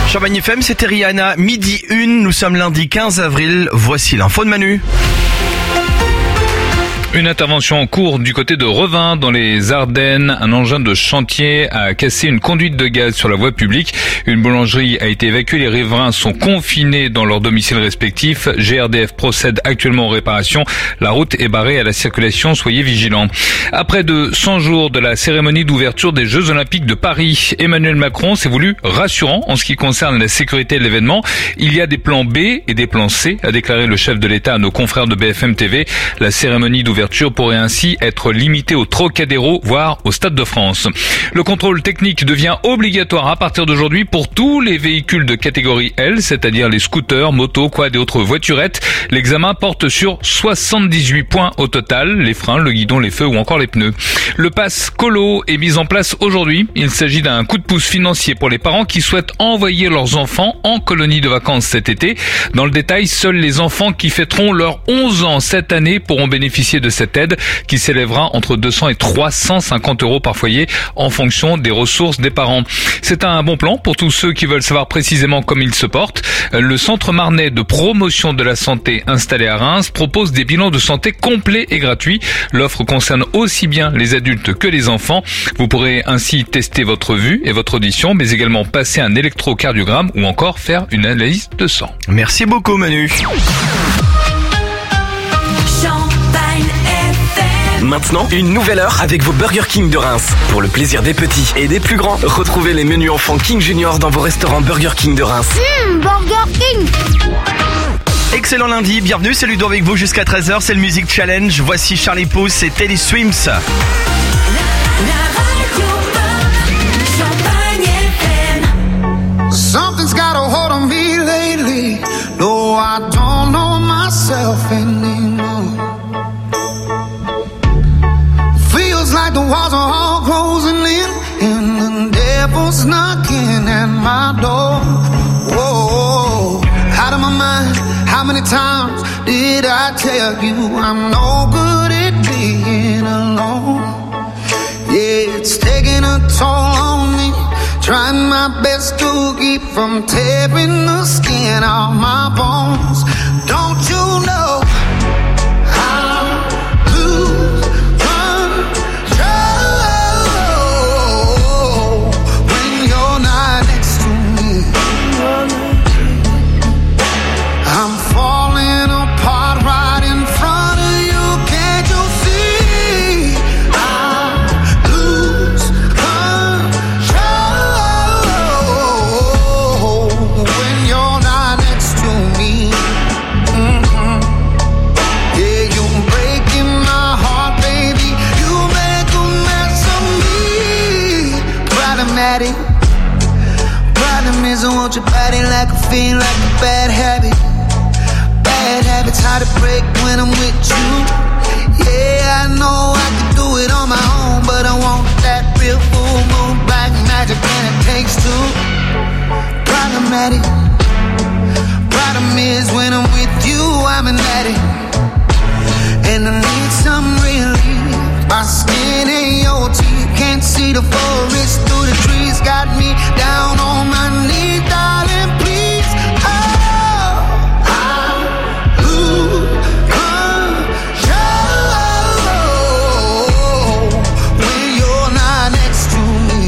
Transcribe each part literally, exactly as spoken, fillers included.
Champagne F M, c'était Rihanna, midi une, nous sommes lundi quinze avril, voici l'info de Manu. Une intervention en cours du côté de Revin dans les Ardennes. Un engin de chantier a cassé une conduite de gaz sur la voie publique. Une boulangerie a été évacuée. Les riverains sont confinés dans leurs domiciles respectifs. G R D F procède actuellement aux réparations. La route est barrée à la circulation. Soyez vigilants. Après de cent jours de la cérémonie d'ouverture des Jeux Olympiques de Paris, Emmanuel Macron s'est voulu rassurant en ce qui concerne la sécurité de l'événement. Il y a des plans B et des plans C, a déclaré le chef de l'État à nos confrères de B F M T V. La cérémonie d'ouverture pourrait ainsi être limitée au Trocadéro, voire au Stade de France. Le contrôle technique devient obligatoire à partir d'aujourd'hui pour tous les véhicules de catégorie L, c'est-à-dire les scooters, motos, quads et autres voiturettes. L'examen porte sur soixante-dix-huit points au total, les freins, le guidon, les feux ou encore les pneus. Le pass colo est mis en place aujourd'hui. Il s'agit d'un coup de pouce financier pour les parents qui souhaitent envoyer leurs enfants en colonie de vacances cet été. Dans le détail, seuls les enfants qui fêteront leurs onze ans cette année pourront bénéficier de cette aide qui s'élèvera entre deux cents et trois cent cinquante euros par foyer en fonction des ressources des parents. C'est un bon plan pour tous ceux qui veulent savoir précisément comment ils se portent. Le Centre Marnais de promotion de la santé installé à Reims propose des bilans de santé complets et gratuits. L'offre concerne aussi bien les adultes que les enfants. Vous pourrez ainsi tester votre vue et votre audition, mais également passer un électrocardiogramme ou encore faire une analyse de sang. Merci beaucoup Manu. Maintenant, une nouvelle heure avec vos Burger King de Reims. Pour le plaisir des petits et des plus grands, retrouvez les menus enfants King Junior dans vos restaurants Burger King de Reims. Mmh, Burger King. Excellent lundi, bienvenue, c'est Ludo avec vous jusqu'à treize heures, c'est le Music Challenge. Voici Charlie Puth et Teddy Swims. Something's got a hold on me lately. No, I don't know myself anymore. Feels like the walls are all closing in and the devil's knocking at my door. Whoa, out of my mind. How many times did I tell you I'm no good at being alone? Yeah, it's taking a toll on me. Trying my best to keep from tearing the skin off my bones. Don't you know I lose control when you're not next to me? I'm falling apart right in front of you. Can't you see? I lose control when you're not next to me. Mm-hmm. Yeah, you're breaking my heart, baby. You make a mess of me. Problematic. Problem is I want your body like a fiend, like a bad habit. Bad habits hard to break when I'm with you. Yeah, I know I can do it on my own, but I want that real full moon black magic, and it takes two. Problematic. Problem is when I'm with you, I'm an addict, and I need some relief. My skin ain't your teeth, can't see the forest through the trees. Got me down on my knees, darling, please. Oh, I lose control when you're not next to me.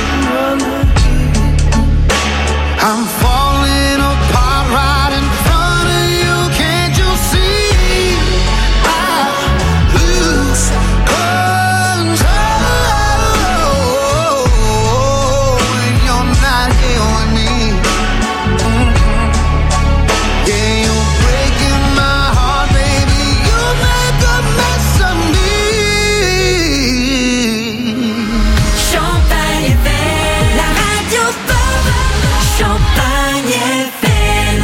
I'm falling apart right in front of you. Can't you see? I lose control when you're not here with me. Mm-hmm. Yeah, you're breaking my heart, baby. You make a mess of me. Champagne F M, la radio pop. Champagne F M.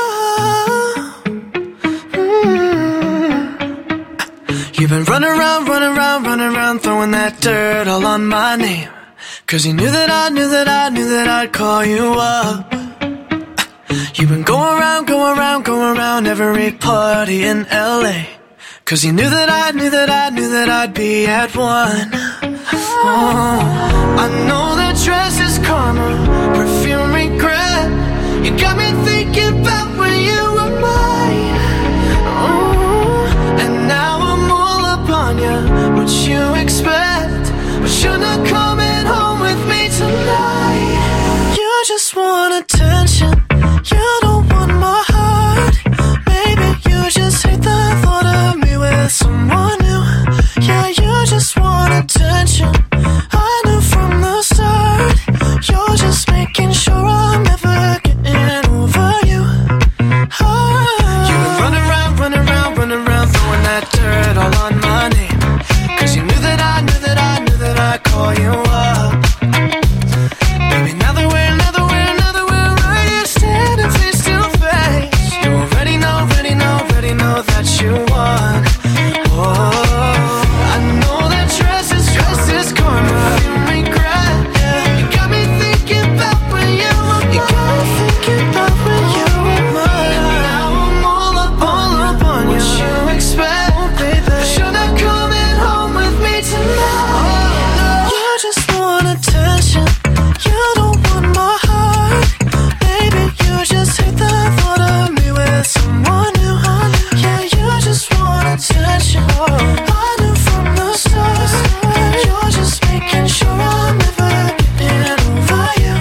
You've been running around, running around, running around, throwing that dirt all on my name. Cause you knew that I knew that I knew that I'd call you up. You've been going around, going around, going around every party in L A. Cause you knew that I knew that I knew that I'd be at one. Oh, I know that dress is karma, perfume regret. You got me thinking about when you were mine. Ooh, and now I'm all up on you. What you expect? But you're not coming home with me tonight. You just want attention. You don't want my heart. Maybe you just hate the thought of me with someone new. Yeah, you just want attention. I knew from the start. You're just making sure I'm never getting over you. Oh. You've been running around, running around, running around, throwing that dirt all on my name. Cause you knew that I, knew that I, knew that I'd call you up. Baby, now that we're, now that we're, now that we're right here standing face to face, you already know, already know, already know that you won. Oh, I know that dress is, dress is karma. You regret, yeah. You got me thinking about when you were mine. You got me thinking about when you were mine. And now I'm all up, all up on you. What you expect, oh, baby? But you're not coming home with me tonight. You just want attention. You don't want my heart. Baby, you just hate the thought of me with someone new. Yeah, you just want attention. I knew from the start. You're just making sure I'm never getting over you.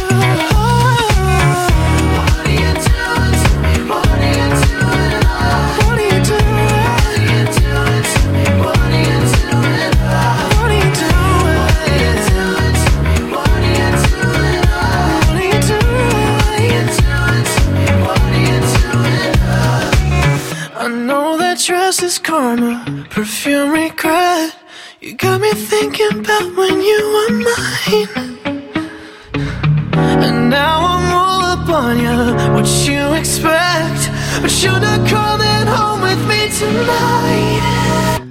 What are you doing to me? What are you doing? What are you doing? What are you doing to me? What are you doing? What are you doing? What are you doing to me? What are you doing? What are you doing? What are you doing to me? What are you doing? I know that dress is karma, perfume regret. You got me thinking about when you were mine. And now I'm all up on you. What you expect? But you're not coming home with me tonight.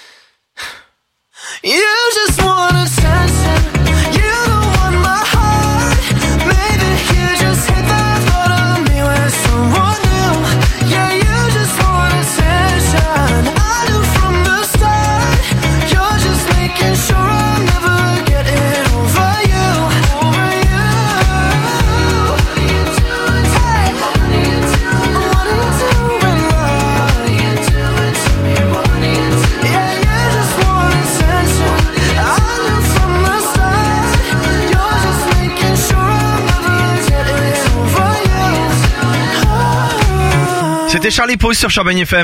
You just want attention. You don't want my heart. Maybe you just hate the thought of me with someone new. Yeah, you just want attention. I knew from the start. You're just making sure I'm never getting over you. Over you. What are you doing? Hey. What are you doing? What are you doing? What are you doing to me? What are you doing? Yeah, you just want attention. I knew from the start. You're just making sure I'm never getting over you. Oh. C'était Charlie Pause sur Champagne F M.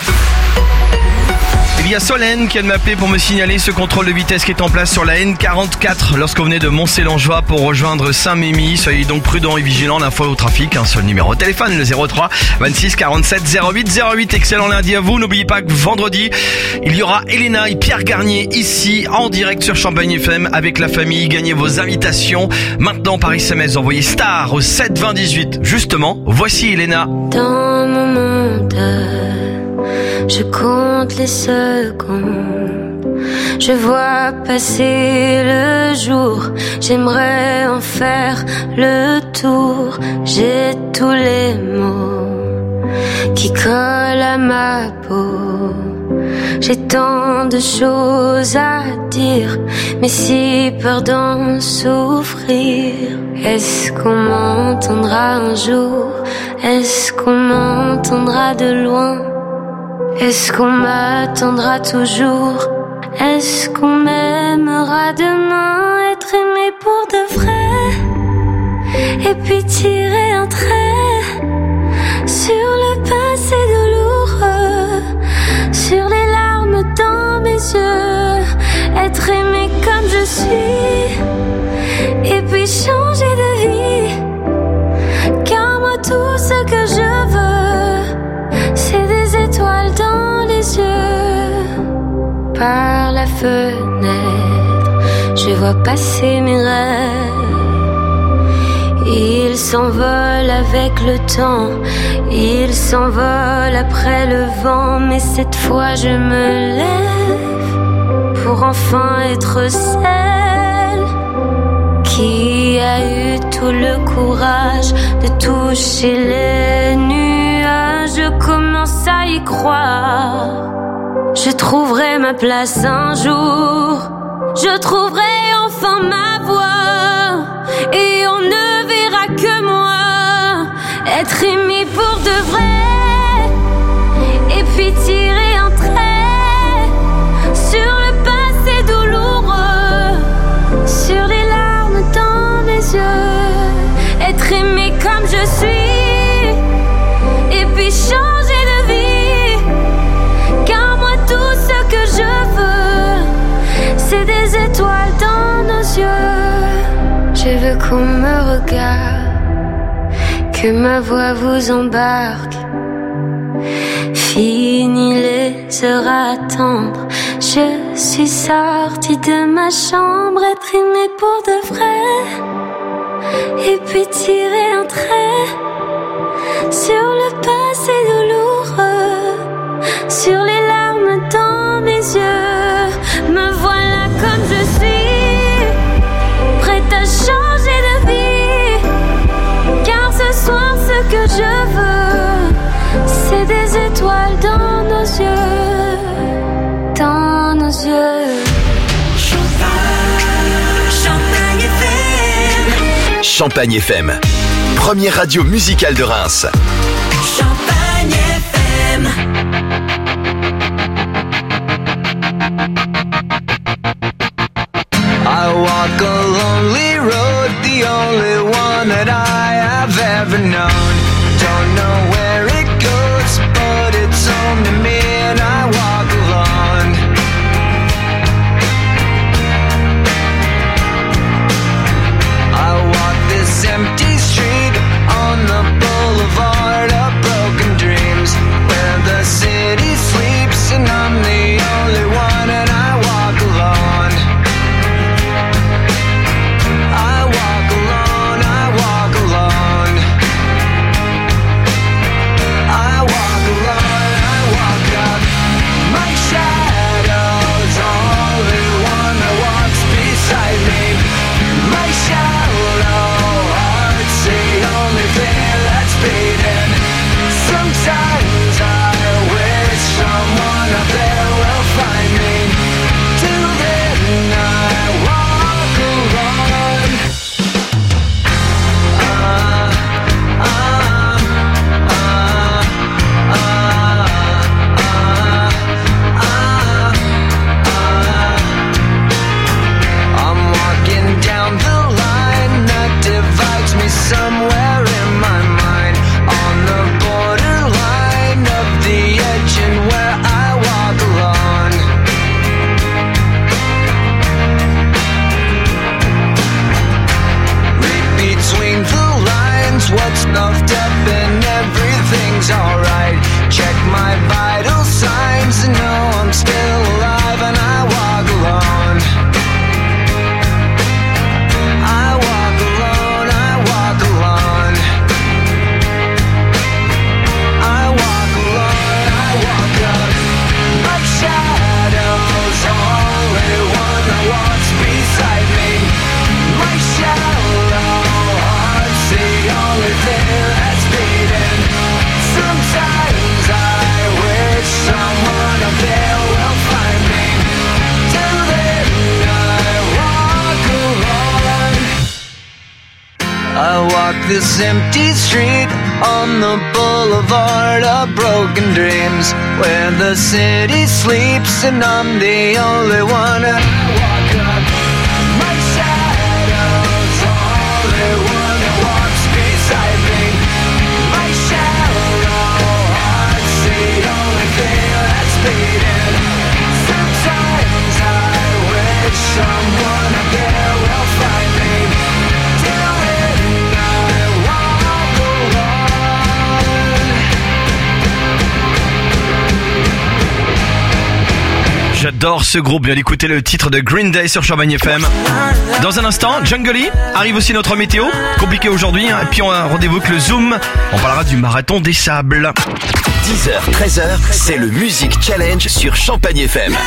Il y a Solène qui vient de m'appeler pour me signaler ce contrôle de vitesse qui est en place sur la N quarante-quatre lorsque vous venez de Mont-Sélangeois pour rejoindre Saint-Mémy. Soyez donc prudents et vigilants, l'info au trafic, un seul numéro de téléphone, le zéro trois vingt-six quarante-sept zéro huit zéro huit. Excellent lundi à vous. N'oubliez pas que vendredi, il y aura Elena et Pierre Garnier ici en direct sur Champagne F M avec la famille. Gagnez vos invitations maintenant par S M S. Envoyez star au sept vingt dix-huit. Justement, voici Elena. Dans mon monde, je compte les secondes. Je vois passer le jour. J'aimerais en faire le tour. J'ai tous les mots qui collent à ma peau. J'ai tant de choses à dire, mais si peur d'en souffrir. Est-ce qu'on m'entendra un jour? Est-ce qu'on m'entendra de loin? Est-ce qu'on m'attendra toujours? Est-ce qu'on m'aimera demain? Être aimé pour de vrai, et puis tirer un trait sur le passé douloureux, sur les larmes dans mes yeux. Être aimé comme je suis, et puis changer de vie. Car moi tout ce que je veux, c'est des étoiles dans les yeux. Par la fenêtre, je vois passer mes rêves. Ils s'envolent avec le temps, ils s'envolent après le vent. Mais cette fois je me lève pour enfin être celle qui a eu tout le courage de toucher les nuages. Je commence à y croire. Je trouverai ma place un jour. Je trouverai enfin ma voie. Et on ne verra que moi. être aimé pour de vrai, et puis tirer un trait sur le passé douloureux, sur les larmes dans les yeux, être aimé comme je suis, et puis changer de vie, car moi tout ce que je veux, c'est des étoiles dans nos yeux. Je veux qu'on me regarde, que ma voix vous embarque. Fini les heures à attendre, je suis sortie de ma chambre, être aimée pour de vrai, et puis tirer un trait sur le passé douloureux, sur les larmes dans mes yeux. Me voilà comme je suis, prête à changer de vie, car ce soir ce que je veux, c'est des étoiles dans nos yeux, dans nos yeux. Champagne F M. Champagne F M, première radio musicale de Reims. Champagne F M. I walk a lonely road, the only one that I have ever known. Don't know where it goes, but it's home to me and I walk alone. I walk this empty street on the boulevard of broken dreams, where the city sleeps and I'm the only one and I walk alone. I walk alone, I walk alone. I walk alone, I walk up. My shadow's only one that walks beside me. My shallow heart's the only thing that's beating. Sometimes I wish someone up there will find me. Till then I walk alone. I'm walking down the line that divides me somewhere in my mind, on the borderline of the edge and where I walk alone. Read between the lines, what's puffed up and everything's alright. Check my vital signs and know I'm still alive and I walk alone. I walk alone, I walk alone. I walk alone, I walk up. My shadow's only one that walks beside me. My shallow heart's the only thing that's beating. Sometimes I wish someone up there will find me. Till then I walk alone. I walk this empty street on the boulevard of broken dreams, where the city sleeps and I'm the only one. And I walk up. My shadow's only one that walks beside me. My shallow heart's the only thing that's beating. Sometimes I wish someone up there will find me. Till then I walk alone. J'adore ce groupe, bien d'écouter le titre de Green Day sur Champagne F M. Dans un instant, Jungle arrive aussi notre météo, compliqué aujourd'hui, hein. Et puis on a rendez-vous avec le Zoom, on parlera du marathon des sables. dix heures, treize heures, c'est le Music Challenge sur Champagne F M.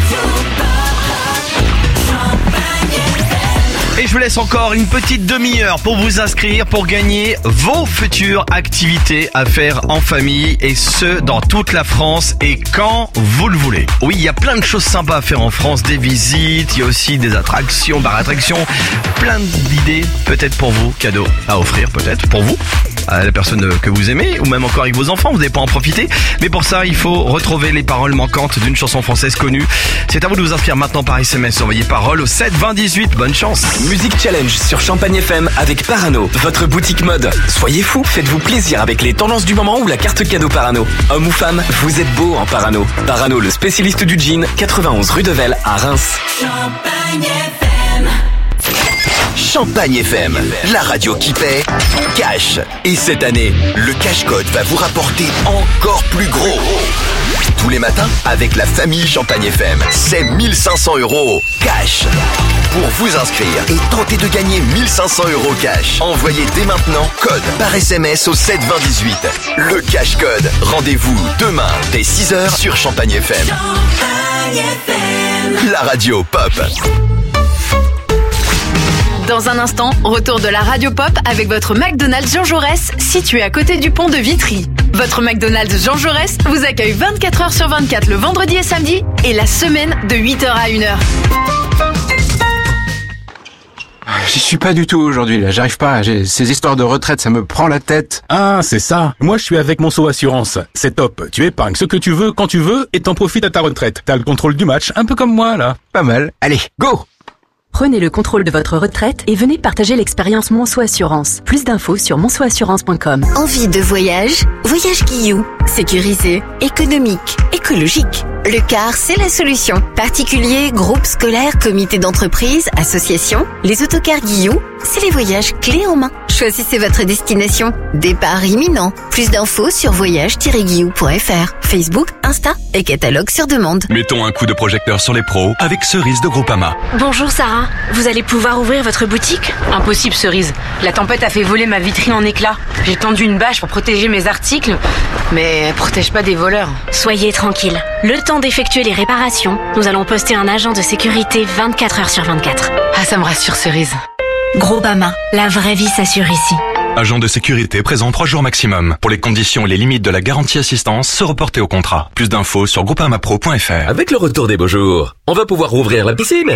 Et je vous laisse encore une petite demi-heure pour vous inscrire pour gagner vos futures activités à faire en famille, et ce dans toute la France et quand vous le voulez. Oui, il y a plein de choses sympas à faire en France, des visites, il y a aussi des attractions, bar attractions, plein d'idées peut-être pour vous, cadeaux à offrir peut-être pour vous. à la personne que vous aimez, ou même encore avec vos enfants, vous n'allez pas en profiter. Mais pour ça, il faut retrouver les paroles manquantes d'une chanson française connue. C'est à vous de vous inscrire maintenant par S M S. Envoyez parole au sept vingt dix-huit. Bonne chance. Music Challenge sur Champagne F M avec Parano, votre boutique mode. Soyez fous, faites-vous plaisir avec les tendances du moment ou la carte cadeau Parano. Homme ou femme, vous êtes beau en Parano. Parano, le spécialiste du jean, quatre-vingt-onze rue de Vesle à Reims. Champagne F M. Champagne F M, la radio qui paie, cash. Et cette année, le cash code va vous rapporter encore plus gros. Tous les matins, avec la famille Champagne F M, c'est mille cinq cents euros cash. Pour vous inscrire et tenter de gagner mille cinq cents euros cash, envoyez dès maintenant code par S M S au sept vingt dix-huit. Le cash code. Rendez-vous demain dès six heures sur Champagne F M. Champagne F M. La radio pop. Dans un instant, retour de la radio pop avec votre McDonald's Jean Jaurès, situé à côté du pont de Vitry. Votre McDonald's Jean Jaurès vous accueille vingt-quatre heures sur vingt-quatre le vendredi et samedi et la semaine de huit heures à une heure. J'y suis pas du tout aujourd'hui, là. J'arrive pas. J'ai ces histoires de retraite, ça me prend la tête. Ah, c'est ça. Moi, je suis avec Monceau Assurance. C'est top. Tu épargnes ce que tu veux, quand tu veux, et t'en profites à ta retraite. T'as le contrôle du match, un peu comme moi, là. Pas mal. Allez, go! Prenez le contrôle de votre retraite et venez partager l'expérience Monceau Assurance. Plus d'infos sur monceau assurance point com. Envie de voyage? Voyage Guillou. Sécurisé, économique, écologique. Le car, c'est la solution. Particuliers, groupes scolaires, comités d'entreprise, associations. Les autocars Guillou, c'est les voyages clés en main. Choisissez votre destination. Départ imminent. Plus d'infos sur voyage tiret guillou point f r. Facebook, Insta et catalogue sur demande. Mettons un coup de projecteur sur les pros avec Cerise de Groupama. Bonjour Sarah, vous allez pouvoir ouvrir votre boutique? Impossible Cerise, la tempête a fait voler ma vitrine en éclats. J'ai tendu une bâche pour protéger mes articles, mais elle protège pas des voleurs. Soyez tranquille, le temps d'effectuer les réparations, nous allons poster un agent de sécurité vingt-quatre heures sur vingt-quatre. Ah, ça me rassure Cerise. Groupama, la vraie vie s'assure ici. Agent de sécurité présent trois jours maximum. Pour les conditions et les limites de la garantie assistance, se reporter au contrat. Plus d'infos sur groupama pro point f r. Avec le retour des beaux jours, on va pouvoir ouvrir la piscine.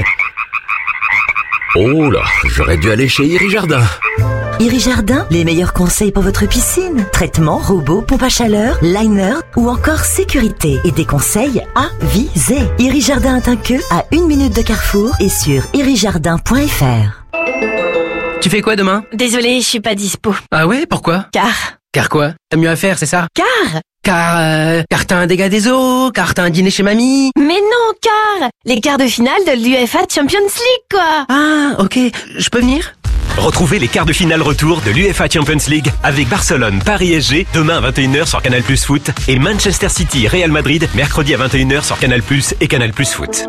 Oh là, j'aurais dû aller chez Iri Jardin. Iri Jardin, les meilleurs conseils pour votre piscine. Traitement, robot, pompe à chaleur, liner ou encore sécurité. Et des conseils avisés. Iri Jardin est un queue à une minute de Carrefour et sur iri jardin point f r. Tu fais quoi demain? Désolée, je suis pas dispo. Ah ouais, pourquoi? Car. Car quoi? T'as mieux à faire, c'est ça? Car. Car, euh, car t'as un dégât des eaux, car t'as un dîner chez mamie. Mais non, car les quarts de finale de l'U E F A Champions League, quoi. Ah, ok, je peux venir? Retrouvez les quarts de finale retour de l'U E F A Champions League avec Barcelone, Paris S G, demain à vingt et une heures sur Canal Plus Foot et Manchester City, Real Madrid, mercredi à vingt et une heures sur Canal Plus et Canal Plus Foot.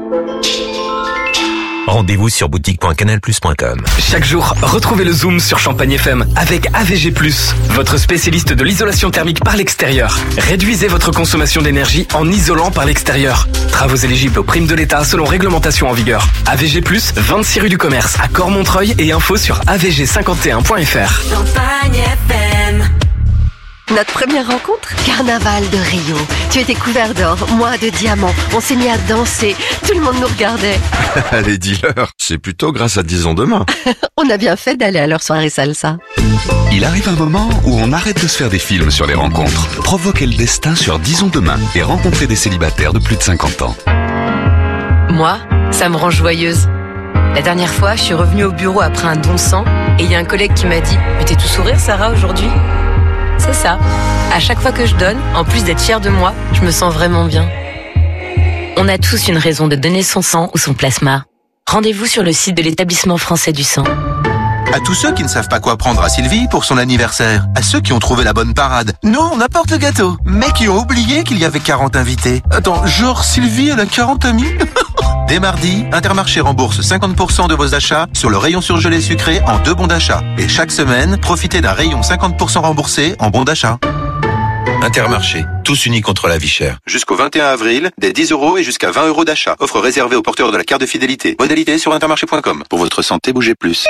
Rendez-vous sur boutique point canal plus point com. Chaque jour, retrouvez le Zoom sur Champagne F M avec A V G plus, votre spécialiste de l'isolation thermique par l'extérieur. Réduisez votre consommation d'énergie en isolant par l'extérieur. Travaux éligibles aux primes de l'État selon réglementation en vigueur. A V G plus, vingt-six rue du Commerce à Cormontreuil et info sur a v g cinquante et un point f r. Champagne F M. Notre première rencontre, carnaval de Rio. Tu étais couvert d'or, moi de diamants. On s'est mis à danser, tout le monde nous regardait. Les dealers, c'est plutôt grâce à Disons Demain. On a bien fait d'aller à leur soirée salsa. Il arrive un moment où on arrête de se faire des films sur les rencontres. Provoquez le destin sur Disons Demain et rencontrez des célibataires de plus de cinquante ans. Moi, ça me rend joyeuse. La dernière fois, je suis revenue au bureau après un don de sang et il y a un collègue qui m'a dit « Mais t'es tout sourire, Sarah, aujourd'hui ?» C'est ça. À chaque fois que je donne, en plus d'être fière de moi, je me sens vraiment bien. On a tous une raison de donner son sang ou son plasma. Rendez-vous sur le site de l'établissement français du sang. À tous ceux qui ne savent pas quoi prendre à Sylvie pour son anniversaire. À ceux qui ont trouvé la bonne parade. Non, on apporte le gâteau. Mais qui ont oublié qu'il y avait quarante invités. Attends, genre Sylvie, elle a quarante amis? Dès mardi, Intermarché rembourse cinquante pour cent de vos achats sur le rayon surgelé sucré en deux bons d'achat. Et chaque semaine, profitez d'un rayon cinquante pour cent remboursé en bons d'achat. Intermarché, tous unis contre la vie chère. Jusqu'au vingt et un avril, des dix euros et jusqu'à vingt euros d'achat. Offre réservée aux porteurs de la carte de fidélité. Modalité sur intermarché point com. Pour votre santé, bougez plus.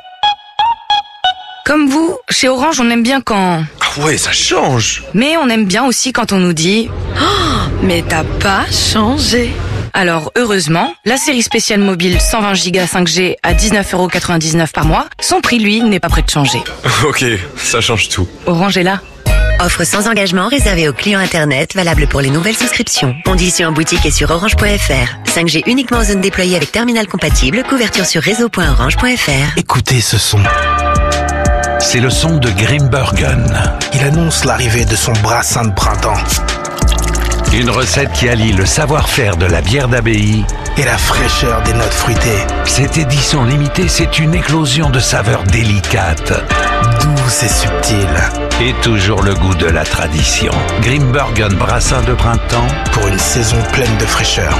Comme vous, chez Orange, on aime bien quand... Ah ouais, ça change. Mais on aime bien aussi quand on nous dit « Oh, mais t'as pas changé !» Alors, heureusement, la série spéciale mobile cent vingt giga cinq G à dix-neuf euros quatre-vingt-dix-neuf par mois, son prix, lui, n'est pas prêt de changer. Ok, ça change tout. Orange est là. Offre sans engagement réservée aux clients Internet, valable pour les nouvelles souscriptions. Conditions en boutique et sur orange point f r. cinq G uniquement en zone déployée avec terminal compatible, couverture sur réseau point orange point f r. Écoutez ce son. C'est le son de Grimbergen. Il annonce l'arrivée de son brassin de printemps. Une recette qui allie le savoir-faire de la bière d'abbaye et la fraîcheur des notes fruitées. Cette édition limitée, c'est une éclosion de saveurs délicates, douces et subtiles. Et toujours le goût de la tradition. Grimbergen brassin de printemps pour une saison pleine de fraîcheur.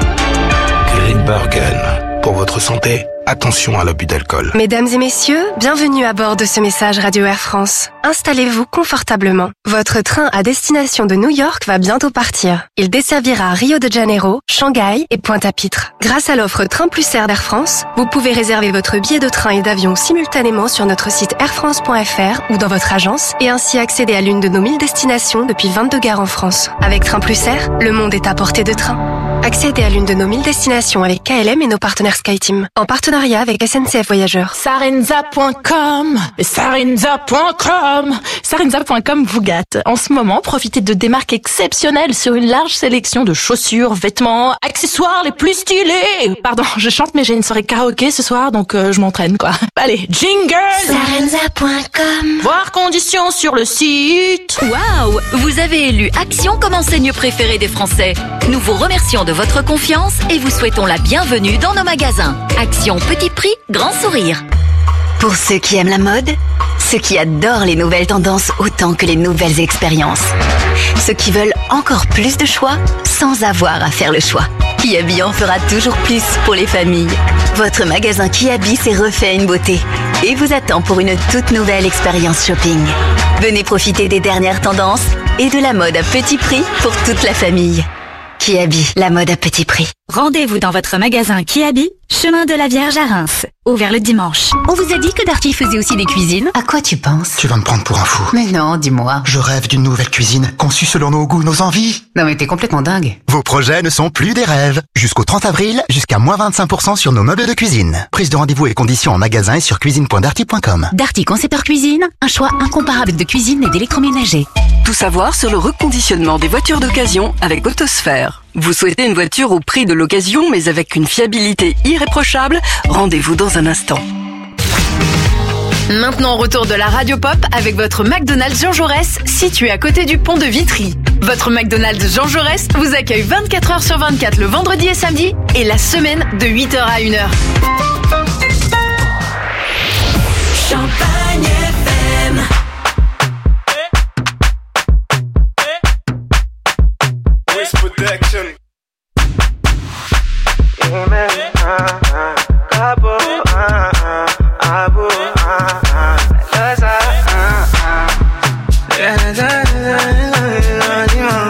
Grimbergen. Pour votre santé, attention à l'abus d'alcool. Mesdames et messieurs, bienvenue à bord de ce message Radio Air France. Installez-vous confortablement. Votre train à destination de New York va bientôt partir. Il desservira Rio de Janeiro, Shanghai et Pointe-à-Pitre. Grâce à l'offre Train Plus Air d'Air France, vous pouvez réserver votre billet de train et d'avion simultanément sur notre site air france point f r ou dans votre agence et ainsi accéder à l'une de nos mille destinations depuis vingt-deux gares en France. Avec Train Plus Air, le monde est à portée de train. Accédez à l'une de nos mille destinations avec K L M et nos partenaires SkyTeam. En partenariat avec S N C F Voyageurs. Sarenza point com, Sarenza point com, Sarenza point com vous gâte. En ce moment, profitez de démarques exceptionnelles sur une large sélection de chaussures, vêtements, accessoires les plus stylés. Pardon, je chante mais j'ai une soirée karaoké ce soir donc euh, je m'entraîne quoi. Allez, jingle. Sarenza point com. Voir conditions sur le site. Waouh, vous avez élu Action comme enseigne préférée des Français. Nous vous remercions de votre confiance et vous souhaitons la bienvenue dans nos magasins. Action petit prix, grand sourire. Pour ceux qui aiment la mode, ceux qui adorent les nouvelles tendances autant que les nouvelles expériences, ceux qui veulent encore plus de choix sans avoir à faire le choix. Kiabi en fera toujours plus pour les familles. Votre magasin Kiabi s'est refait à une beauté et vous attend pour une toute nouvelle expérience shopping. Venez profiter des dernières tendances et de la mode à petit prix pour toute la famille. Kiabi, la mode à petit prix. Rendez-vous dans votre magasin Kiabi, chemin de la Vierge à Reims, ouvert le dimanche. On vous a dit que Darty faisait aussi des cuisines? À quoi tu penses? Tu vas me prendre pour un fou. Mais non, dis-moi. Je rêve d'une nouvelle cuisine, conçue selon nos goûts, nos envies. Non mais t'es complètement dingue. Vos projets ne sont plus des rêves. Jusqu'au trente avril, jusqu'à moins vingt-cinq pour cent sur nos meubles de cuisine. Prise de rendez-vous et conditions en magasin et sur cuisine point darty point com. Darty Concepteur Cuisine, un choix incomparable de cuisine et d'électroménager. Tout savoir sur le reconditionnement des voitures d'occasion avec Autosphère. Vous souhaitez une voiture au prix de l'occasion mais avec une fiabilité irréprochable? Rendez-vous dans un instant. Maintenant, retour de la Radio Pop avec votre McDonald's Jean Jaurès, situé à côté du pont de Vitry. Votre McDonald's Jean Jaurès vous accueille vingt-quatre heures sur vingt-quatre le vendredi et samedi et la semaine de huit heures à une heure. Champagne F M. Protection. Yeah, man. Uh, uh, Cabo, uh, uh, Abu, uh, uh, Gaza, uh, uh. Yeah, da, da, da, da,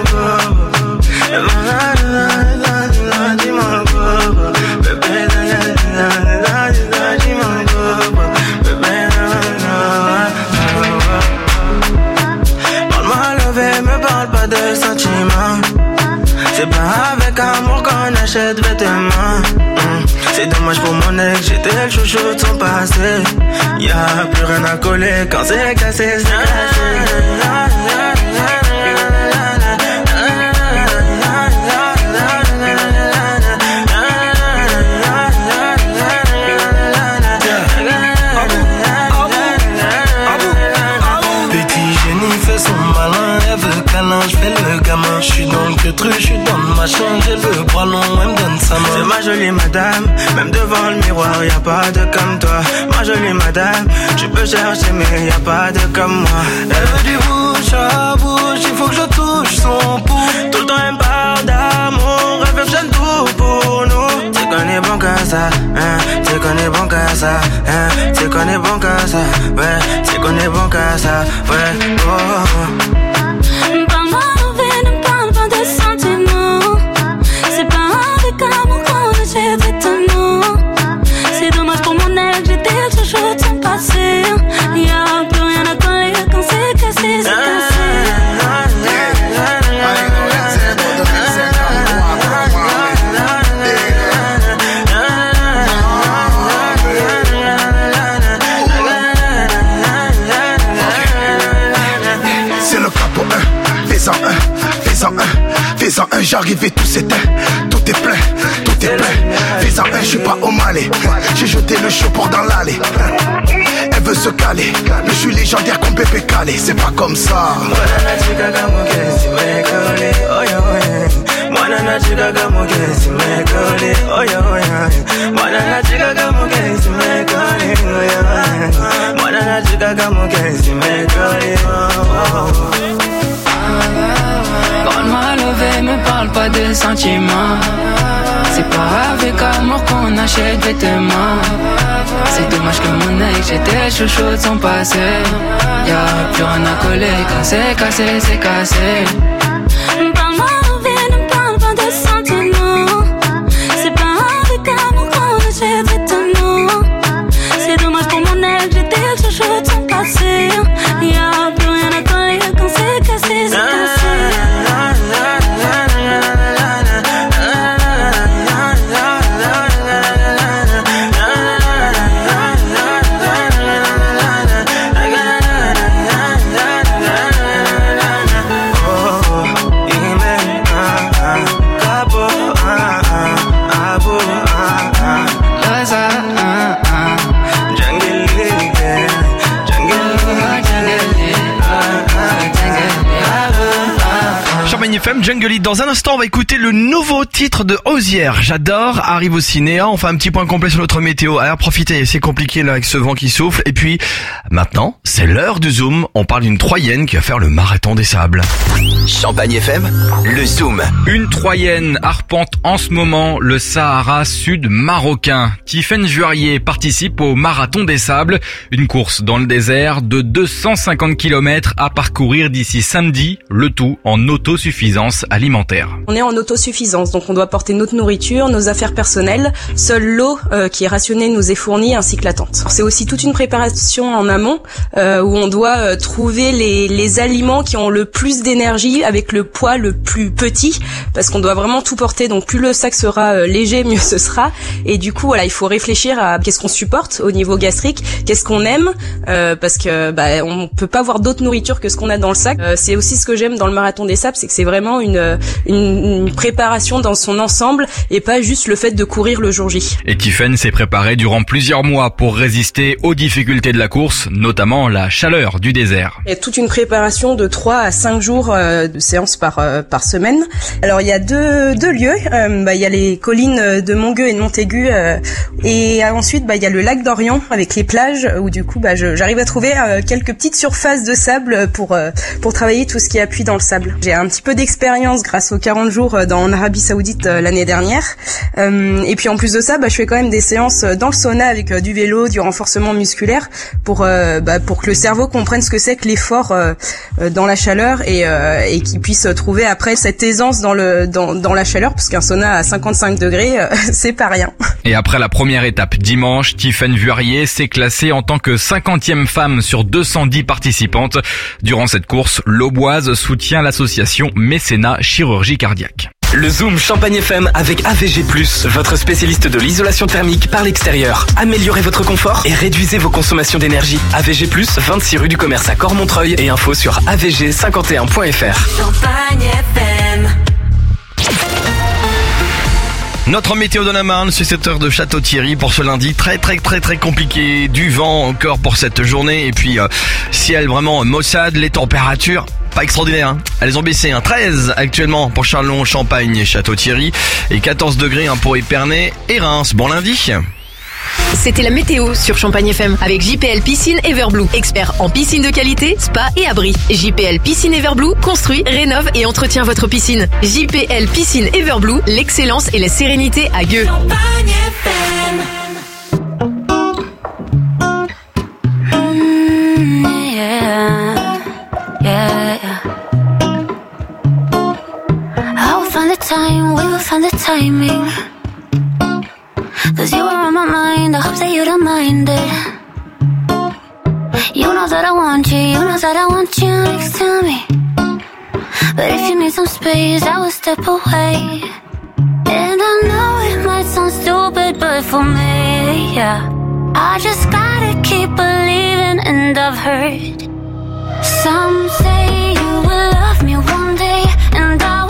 parle-moi levé, me parle pas de sentiments. C'est pas avec amour qu'on achète vêtements. mmh. C'est dommage pour mon ex, j'étais le chouchou de son passé. Y'a plus rien à coller quand c'est cassé, c'est cassé. Je fais le gamin, je suis dans le truc, je suis dans le machin, j'ai le bras long, elle me donne sa main. C'est ma jolie madame, même devant le miroir, y'a pas de comme toi. Ma jolie madame, tu peux chercher mais y'a pas de comme moi. Elle veut du bouche à bouche, il faut que je touche son pouls. Tout le temps elle me parle d'amour, elle fait tout pour nous. Tu connais bon qu'à ça, hein, tu connais bon qu'à ça, hein, tu connais bon qu'à ça, ouais, tu connais bon qu'à ça, ouais, oh. Parle-moi envers, ne parle pas de sentiments. C'est pas avec amour qu'on achète vêtements. C'est dommage pour mon ex, j'étais toujours de son passé. Y'a plus rien à coller quand c'est cassé, c'est cassé. Fais-en un, fais-en un, j'arrive et tout s'éteint. Tout est plein, tout est plein. Fais-en un, je suis pas au Malais. J'ai jeté le show pour dans l'allée. Elle veut se caler, mais je suis légendaire comme Pépé Calé. C'est pas comme ça. Quand m'a levé, me parle pas de sentiments. C'est pas avec amour qu'on achète vêtements. C'est dommage que mon œil, j'étais chouchou de son passé. Y'a plus rien à coller, quand c'est cassé, c'est cassé. Parle-moi de vie, ne parle pas de sentiments. C'est pas avec amour qu'on achète vêtements. C'est dommage pour mon œil, j'étais chouchou de son passé. Y'a plus rien à coller, quand c'est cassé, c'est cassé. F M Jungle It. Dans un instant, on va écouter le nouveau titre de Osière. J'adore. Arrive au ciné. On fait un petit point complet sur notre météo. Alors profitez, c'est compliqué là avec ce vent qui souffle. Et puis maintenant, c'est l'heure du Zoom. On parle d'une Troyenne qui va faire le marathon des sables. Champagne F M, le Zoom. Une Troyenne arpente en ce moment le Sahara sud marocain. Tiffaine Juarier participe au marathon des sables, une course dans le désert de deux cent cinquante kilomètres à parcourir d'ici samedi, le tout en autosuffisance alimentaire. On est en autosuffisance, donc on doit porter notre nourriture, nos affaires personnelles. Seule l'eau euh, qui est rationnée nous est fournie, ainsi que la tente. C'est aussi toute une préparation en amont euh, où on doit euh, trouver les, les aliments qui ont le plus d'énergie avec le poids le plus petit, parce qu'on doit vraiment tout porter. Donc plus le sac sera euh, léger, mieux ce sera. Et du coup, voilà, il faut réfléchir à qu'est-ce qu'on supporte au niveau gastrique, qu'est-ce qu'on aime, euh, parce que bah, on peut pas avoir d'autre nourriture que ce qu'on a dans le sac. Euh, c'est aussi ce que j'aime dans le marathon des sables, c'est que c'est vraiment une, une, une préparation dans son ensemble et pas juste le fait de courir le jour J. Et Tiffaine s'est préparée durant plusieurs mois pour résister aux difficultés de la course, notamment la chaleur du désert. Il y a toute une préparation de trois à cinq jours euh, de séances par euh, par semaine. Alors il y a deux deux lieux. Euh, bah, il y a les collines de Montgueux et de Montaigu euh, et ensuite bah il y a le lac d'Orient avec les plages où du coup bah je, j'arrive à trouver euh, quelques petites surfaces de sable pour euh, pour travailler tout ce qui appuie dans le sable. J'ai un petit peu d'expérience grâce aux quarante jours dans en Arabie Saoudite euh, l'année dernière. Euh, et puis en plus de ça, bah je fais quand même des séances dans le sauna avec euh, du vélo, du renforcement musculaire pour euh, bah, pour que le cerveau comprenne ce que c'est que l'effort euh, euh, dans la chaleur et euh, et qu'il puisse trouver après cette aisance dans le dans dans la chaleur, parce qu'un sauna à cinquante-cinq degrés euh, c'est pas rien. Et après la première étape dimanche, Tiffaine Juarier s'est classée en tant que cinquantième femme sur deux cent dix participantes. Durant cette course, l'Auboise soutient l'association Mécénat Chirurgie Cardiaque. Le Zoom Champagne F M avec A V G plus, votre spécialiste de l'isolation thermique par l'extérieur. Améliorez votre confort et réduisez vos consommations d'énergie. A V G plus, vingt-six rue du Commerce à Cormontreuil et info sur a v g cinquante et un point f r. Champagne F M. Notre météo de la Marne, c'est cette heure de Château-Thierry pour ce lundi très très très très compliqué. Du vent encore pour cette journée et puis euh, ciel vraiment maussade, les températures pas extraordinaires, hein. Elles ont baissé, hein. treize actuellement pour Châlons, Champagne et Château-Thierry et quatorze degrés hein, pour Épernay et Reims. Bon lundi. C'était la météo sur Champagne F M avec J P L Piscine Everblue, expert en piscine de qualité, spa et abri. J P L Piscine Everblue construit, rénove et entretient votre piscine. J P L Piscine Everblue, l'excellence et la sérénité à Gueux. Champagne F M. Mm, yeah, yeah, yeah. I will find the time, we will find the timing. Cause you were on my mind, I hope that you don't mind it. You know that I want you, you know that I want you next to me. But if you need some space, I will step away. And I know it might sound stupid, but for me, yeah, I just gotta keep believing, and I've heard some say you will love me one day, and I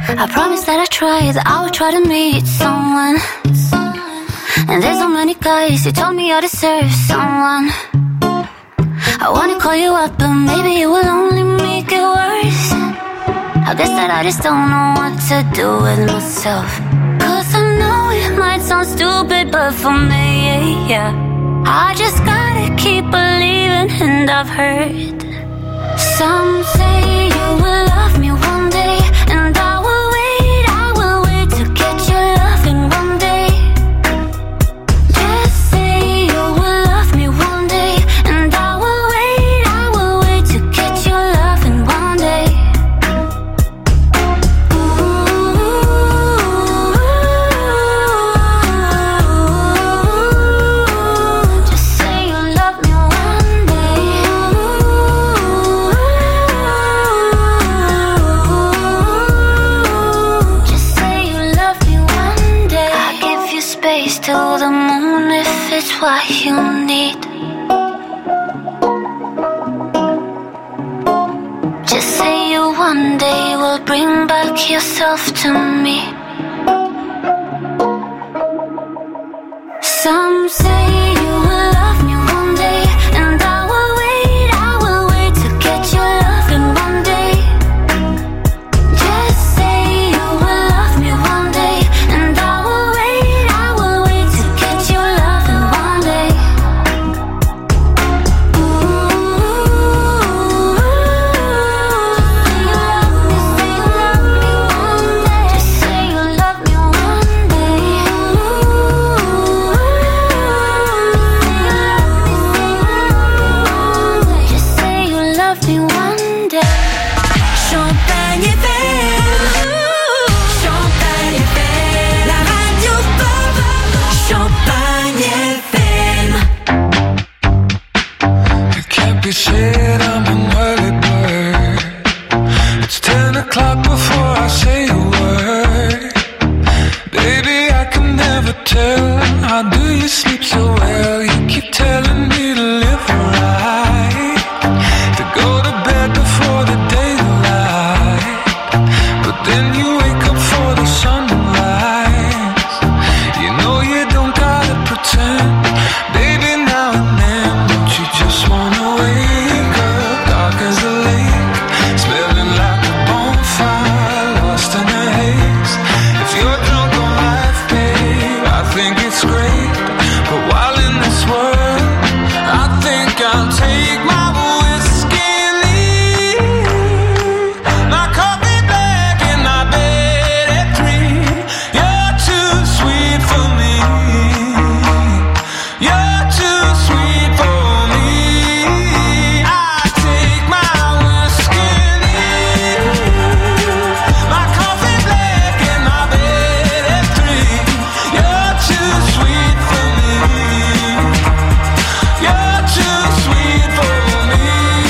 I promise that I try, that I will try to meet someone. And there's so many guys who told me I deserve someone. I wanna call you up, but maybe it will only make it worse. I guess that I just don't know what to do with myself. Cause I know it might sound stupid, but for me, yeah, I just gotta keep believing. And I've heard some say you will love me one day, and I will wait, I will wait to get your loving one day. Just say you will love me one day, and I will wait, I will wait to get your loving one day. Just say you love me one day. Just say you love me one day. I'll give you space till the moon if it's what you need. Just say you one day will bring back yourself to me. Some say you will love me one day, and I will wait, I will wait to get your loving one day. Just say you will love me one day, and I will wait, I will wait to get your loving one day. Just say you love me one day. Just say you love me one day. Champagne F M. Champagne F M. La radio pop. Champagne F M. It can't be said I'm an early bird. It's ten o'clock before I say a word. Baby, I can never tell. How do you sleep so well? You keep telling me to live right, to go to bed before the daylight. But then you wake up for the sun to rise. You know you don't gotta pretend. Baby, now and then, don't you just wanna wake up dark as a lake, smelling like a bonfire, lost in a haze. If you're drunk on life, babe, I think it's great. But while in this world, I think I'll take my whiskey and leave. My coffee black and my bed at three. You're too sweet for me. You're too sweet for me. I take my whiskey and leave. My coffee black and my bed at three. You're too sweet for me. You're too sweet for me.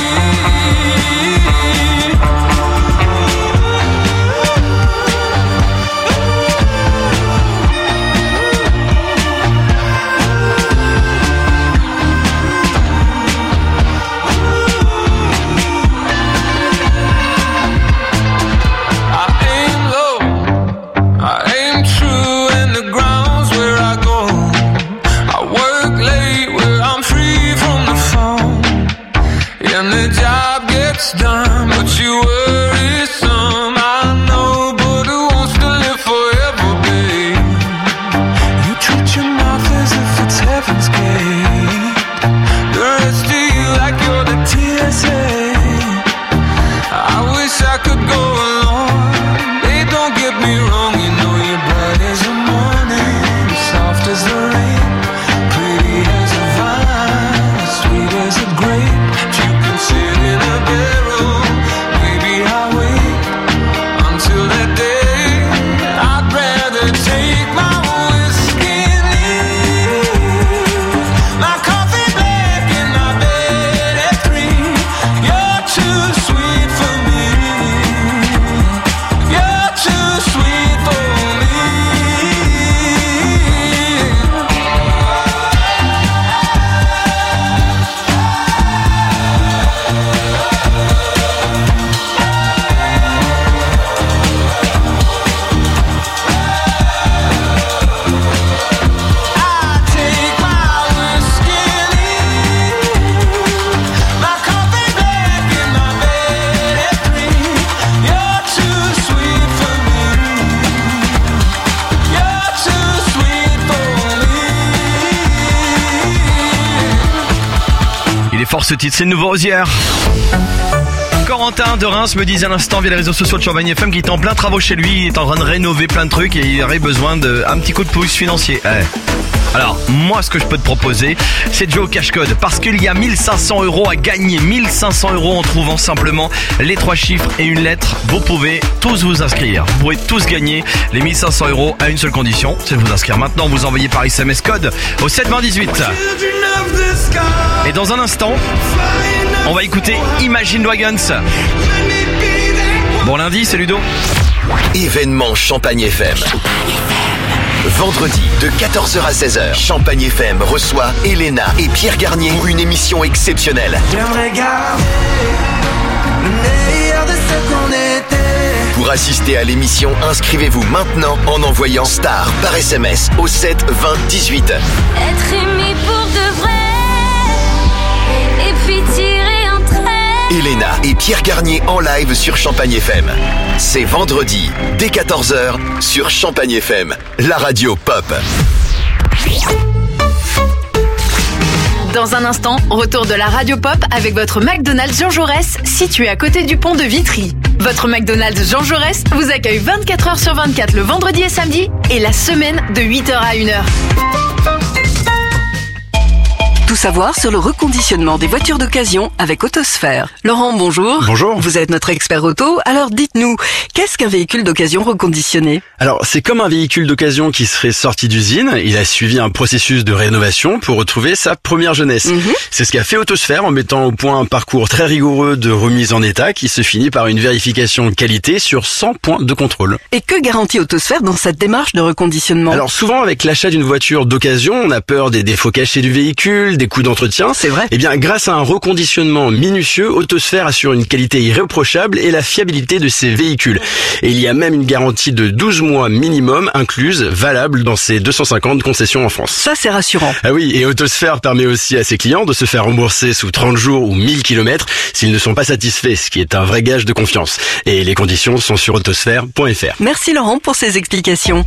I aim low, I aim true, and the ground's where I go. I work late where I'm free from the phone, and the job gets done, but you worry some. I know, but who wants to live forever, babe? You treat your mouth as if it's heaven's gate. The rest of you like you're the T S A. I wish I could go along. Hey, don't get me wrong, you know you're bright as the morning, soft as the rain, pretty as a vine, sweet as a grape. If you can sit in a bedroom, maybe I'll wait until that day. I'd rather take my whiskey and leave. My coffee black and my bed at three. You're too sweet for me. You're too sweet fort ce titre, c'est le nouveau Osier. Corentin de Reims me disait à l'instant via les réseaux sociaux de Champagne F M qu'il est en plein travaux chez lui, il est en train de rénover plein de trucs et il aurait besoin d'un petit coup de pouce financier. Ouais. Alors, moi, ce que je peux te proposer, c'est de jouer au cache-code parce qu'il y a mille cinq cents euros à gagner. mille cinq cents euros en trouvant simplement les trois chiffres et une lettre. Vous pouvez tous vous inscrire. Vous pouvez tous gagner les mille cinq cents euros à une seule condition, c'est de vous inscrire maintenant. Vous envoyez par S M S code au sept vingt dix-huit. Et dans un instant, on va écouter Imagine Dragons. Bon lundi, c'est Ludo. Événement Champagne F M. Vendredi, de quatorze heures à seize heures, Champagne F M reçoit Elena et Pierre Garnier pour une émission exceptionnelle. J'aimerais garder le meilleur de ce qu'on était. Pour assister à l'émission, inscrivez-vous maintenant en envoyant STAR par S M S au sept vingt dix-huit. Être aimé pour de vrai, et puis tirer un trait. Elena et Pierre Garnier en live sur Champagne F M. C'est vendredi, dès quatorze heures, sur Champagne F M, la radio pop. Dans un instant, retour de la radio pop avec votre McDonald's Jean Jaurès, situé à côté du pont de Vitry. Votre McDonald's Jean Jaurès vous accueille vingt-quatre heures sur vingt-quatre le vendredi et samedi et la semaine de huit heures à une heure. Tout savoir sur le reconditionnement des voitures d'occasion avec Autosphère. Laurent, bonjour. Bonjour. Vous êtes notre expert auto. Alors dites-nous, qu'est-ce qu'un véhicule d'occasion reconditionné? Alors, c'est comme un véhicule d'occasion qui serait sorti d'usine. Il a suivi un processus de rénovation pour retrouver sa première jeunesse. Mm-hmm. C'est ce qu'a fait Autosphère en mettant au point un parcours très rigoureux de remise en état qui se finit par une vérification de qualité sur cent points de contrôle. Et que garantit Autosphère dans cette démarche de reconditionnement? Alors souvent, avec l'achat d'une voiture d'occasion, on a peur des défauts cachés du véhicule, des coûts d'entretien. C'est vrai. Eh bien, grâce à un reconditionnement minutieux, Autosphère assure une qualité irréprochable et la fiabilité de ses véhicules. Et il y a même une garantie de douze mois minimum incluse, valable dans ses deux cent cinquante concessions en France. Ça, c'est rassurant. Ah oui, et Autosphère permet aussi à ses clients de se faire rembourser sous trente jours ou mille kilomètres s'ils ne sont pas satisfaits, ce qui est un vrai gage de confiance. Et les conditions sont sur autosphère point f r. Merci Laurent pour ces explications.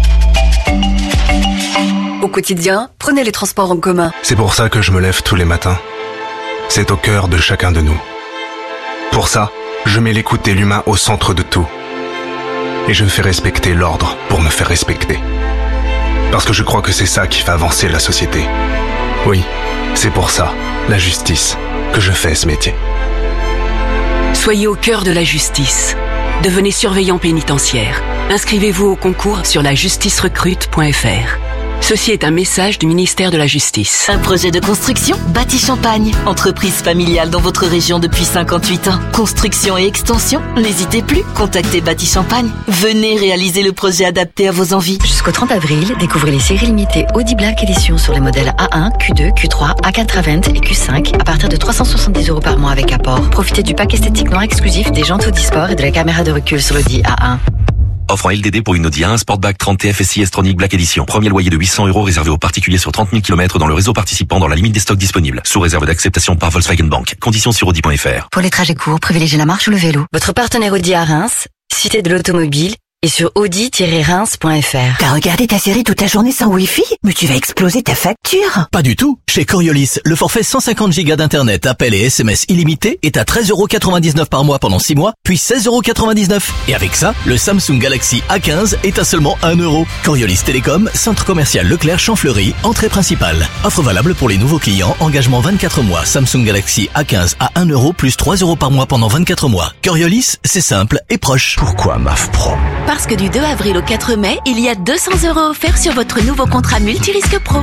Au quotidien, prenez les transports en commun. C'est pour ça que je me lève tous les matins. C'est au cœur de chacun de nous. Pour ça, je mets l'écoute et l'humain au centre de tout. Et je fais respecter l'ordre pour me faire respecter. Parce que je crois que c'est ça qui fait avancer la société. Oui, c'est pour ça, la justice, que je fais ce métier. Soyez au cœur de la justice. Devenez surveillant pénitentiaire. Inscrivez-vous au concours sur la justice recrute point f r. Ceci est un message du ministère de la Justice. Un projet de construction Bâti Champagne. Entreprise familiale dans votre région depuis cinquante-huit ans. Construction et extension, n'hésitez plus. Contactez Bâti Champagne. Venez réaliser le projet adapté à vos envies. Jusqu'au trente avril, découvrez les séries limitées Audi Black Edition sur les modèles A un, Q deux, Q trois, A quatre vingt et Q cinq à partir de trois cent soixante-dix euros par mois avec apport. Profitez du pack esthétique noir exclusif, des jantes Audi Sport et de la caméra de recul sur l'Audi A un. Offre en L D D pour une Audi A un Sportback trente T F S I S-Tronic Black Edition. Premier loyer de huit cents euros réservé aux particuliers sur trente mille kilomètres dans le réseau participant dans la limite des stocks disponibles. Sous réserve d'acceptation par Volkswagen Bank. Conditions sur Audi point f r. Pour les trajets courts, privilégiez la marche ou le vélo. Votre partenaire Audi à Reims, Cité de l'Automobile, et sur audi tiret reims point f r. T'as regardé ta série toute la journée sans Wi-Fi? Mais tu vas exploser ta facture. Pas du tout. Chez Coriolis, le forfait cent cinquante gigas d'internet, appels et S M S illimité est à treize euros quatre-vingt-dix-neuf par mois pendant six mois, puis seize euros quatre-vingt-dix-neuf. Et avec ça, le Samsung Galaxy A quinze est à seulement un euro. Coriolis Télécom, centre commercial Leclerc Champfleury, entrée principale. Offre valable pour les nouveaux clients, engagement vingt-quatre mois. Samsung Galaxy A quinze à un euro plus trois euros par mois pendant vingt-quatre mois. Coriolis, c'est simple et proche. Pourquoi M A F Pro? Parce que du deux avril au quatre mai, il y a deux cents euros offerts sur votre nouveau contrat multirisque pro.